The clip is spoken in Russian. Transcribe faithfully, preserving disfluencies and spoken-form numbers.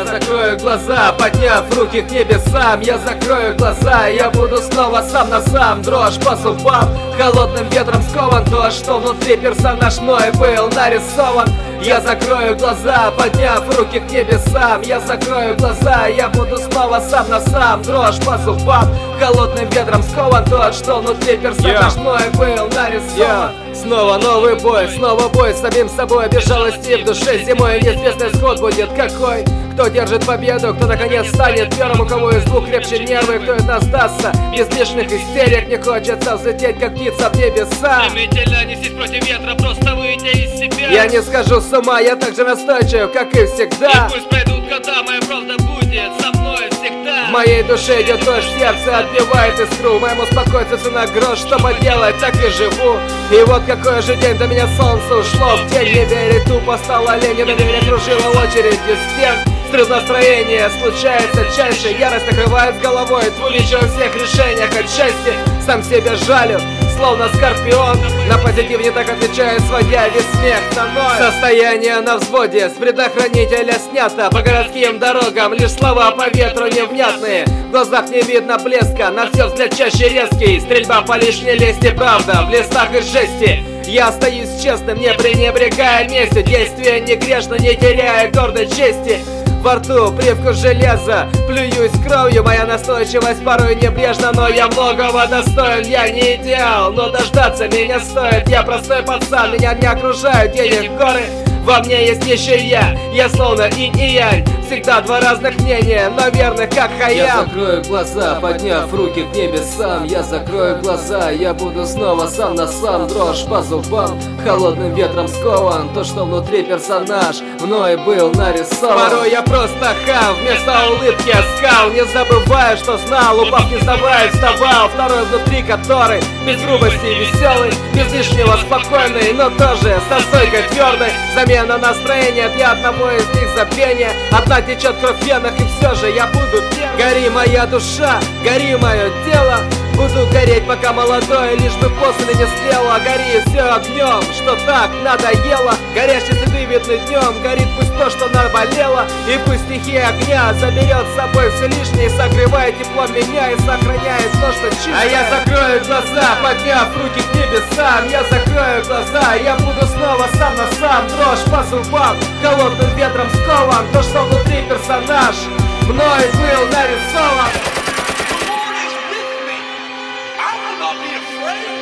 Я закрою глаза, подняв руки к небесам. Я закрою глаза, я буду снова сам на сам. Дрожь по зубам, холодным ветром скован. То, что внутри персонаж мой был нарисован. Я закрою глаза, подняв руки к небесам. Я закрою глаза, я буду снова сам на сам. Дрожь по зубам, холодным ветром скован. Тот, что внутри персонаж yeah. мой был нарисован. yeah. Снова новый бой, снова бой с самим собой. Без жалости в душе зимой неизвестный исход будет какой. Кто держит победу, кто наконец станет первым, у кого из двух крепче нервы, кто из нас сдастся. Без лишних истерик не хочется взлететь, как птица в небеса. Стремительно несись против ветра, просто выйти из себя. Я не схожу с ума, я так же настойчив, как и всегда. И пусть пройдут года, моя правда будет со мной всегда. В моей душе идет дождь, сердце отбивает искру. Моему спокойствию на грош, что поделать, так и живу. И вот какой же день, до меня солнце ушло в день. Не верить тупо стало лень, недоверие кружило очередь из стен. Стресс настроения случается чаще. Ярость накрывает с головой, двуличие во всех решениях. Отчасти сам себя жалю, словно скорпион. На позитив не так отвечаю, сводя весь смех на ноль. Состояние на взводе, с предохранителя снято. По городским дорогам лишь слова по ветру невнятные. В глазах не видно блеска, на все взгляд чаще резкий. Стрельба по лишней лести, правда, в листах из жести. Я остаюсь честным, не пренебрегая местью. Действия не грешно, не теряя гордой чести. Во рту привкус железа, плююсь кровью. Моя настойчивость порой небрежна, но я многого достоин. Я не идеал, но дождаться меня стоит. Я простой пацан, меня не окружают денег горы. Во мне есть еще я, я словно инь и янь. Всегда два разных мнения, но верных как Хаям. Я закрою глаза, подняв руки к небесам. Я закрою глаза, я буду снова сам на сам. Дрожь по зубам, холодным ветром скован. То, что внутри персонаж мной был нарисован. Порой я просто хам, вместо улыбки оскал. Не забываю, что знал, упав не сдавая, вставал. Второй внутри, который без грубости веселый, без лишнего спокойный, но тоже со стойкой твердой. Замена настроения для одного из них забвения. Одна течет кровь в венах, и все же я буду пьян. Гори моя душа, гори мое тело. Буду гореть, пока молодой, лишь бы после не слело. Гори все огнем, что так надоело. Горящий цветы видны днем, горит пусть то, что наболело. И пусть стихия огня заберет с собой все лишнее, согревая тепло меня и сохраняет то, что чистое. А я закрою глаза, подняв руки к небесам. Я закрою глаза, я буду снова сам на сам. Дрожь по зубам, холодным ветром скован. То, что внутри персонаж мной был нарисован. I'll not be afraid.